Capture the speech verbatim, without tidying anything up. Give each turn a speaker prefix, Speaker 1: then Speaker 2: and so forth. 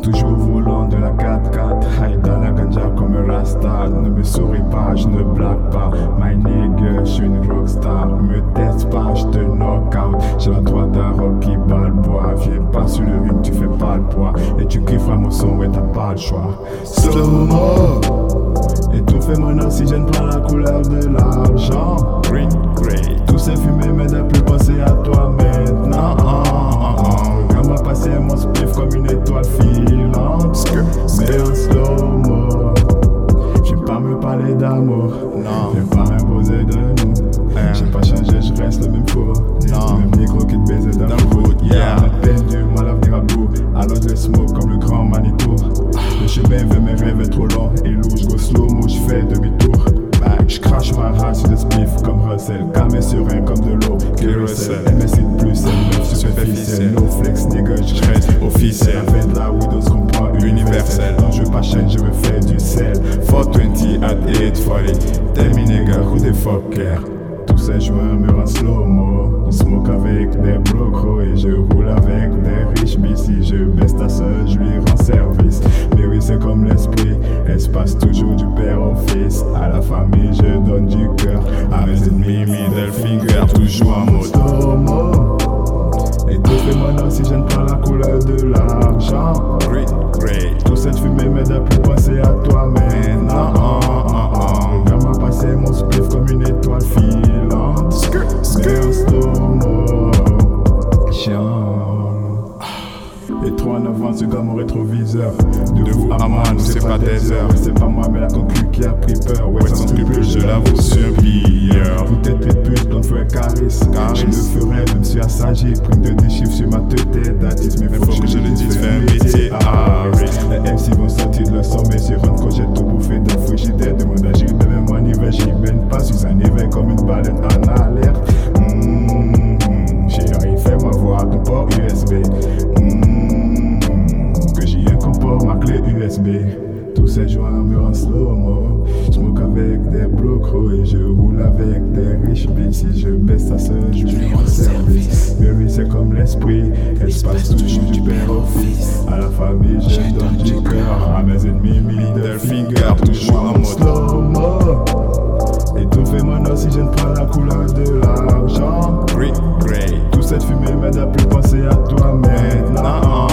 Speaker 1: Toujours au volant de la quatre quatre, high dans la ganja comme un rasta. Ne me souris pas, je ne blague pas. My nigga, je suis une rockstar. Me teste pas, je te knock out. J'ai la droite d'un Rocky Balboa. Viens pas sur le ring, tu fais pas le poids. Et tu kifferas mon son, ouais, t'as pas le choix. Slow-mo. Étouffé mon oxygène, prends la couleur de l'argent. Green, grey. Tout s'est fumé, mais de plus penser à toi maintenant. Regarde moi passer mon spliff comme une étoile filante. Mais en slow-mo. J'aime pas me parler d'amour. J'aime pas m'imposer de nous. J'aime pas changer, je reste le même fou. Le même micro qui te baise dans le foot. Yeah, ma peine du mal à venir à bout. Alors je smoke comme le grand Manitou. Le chemin veut mes rêves est trop long et lourd. Je go slow-mo, je fais demi-tour. Je crache ma race sur des spliffs comme Russell. Calme et serein comme de l'eau. Carousel, M S I de plus, M neuf superficiel. No flex, nigga, je reste officiel. Avec de la Widows, je comprends universel. Non, je veux pas chaîne, je veux faire du sel. four twenty at eight forty. Tell me nigga, who the fuck care? Tous ces joints me rendent slow-mo. Je smoke avec des brocos et je roule avec des riches. Mais si je baisse ta soeur, je lui rends service. Mais oui, c'est comme l'esprit, elle se passe toujours du père au fils. À la famille, je donne du cœur. À mes ennemis, middle finger, toujours en mode slow-mo. Étouffé mon oxygène, prends la couleur de l'argent. Green, grey. Tout cette fumée m'aide à plus penser à toi maintenant. Regarde-moi passer mon spliff comme une étoile filante. Mais en slow-mo. Et trop en avant sur mon rétroviseur. De vous à moi, nous c'est pas des heures. C'est pas moi mais la concu qui a pris peur. Ouais, sans scrupule, je l'avoue sur pire. Vous êtes les putes, ton feu caresse. Je le ferai même si assagé. Prime de dix chiffres sur ma tête d'artiste. Mais faut que je le dise, fais un métier à les M C vont sortir de leur sommet. Sur un quand j'ai tout bouffé d'un frigidaire. De mon agir, mais même mon hiver, j'y mène pas. Suis un éveil comme une baleine en alerte. Mmh, chérie, fais-moi voir ton port U S B. Ma clé U S B, tous ces joints me rendent slow-mo. J'smoke avec des brocos et je roule avec des riches. Mais si je baisse ta soeur, je lui rends service. Mais oui, c'est comme l'esprit, elle se passe toujours du père au fils. À la famille, je donne du cœur. À mes ennemis, middle finger, toujours en mode slow-mo. Étouffé mon oxygène, prends la couleur de l'argent. Green, grey. Toute cette fumée m'aide à plus penser à toi maintenant.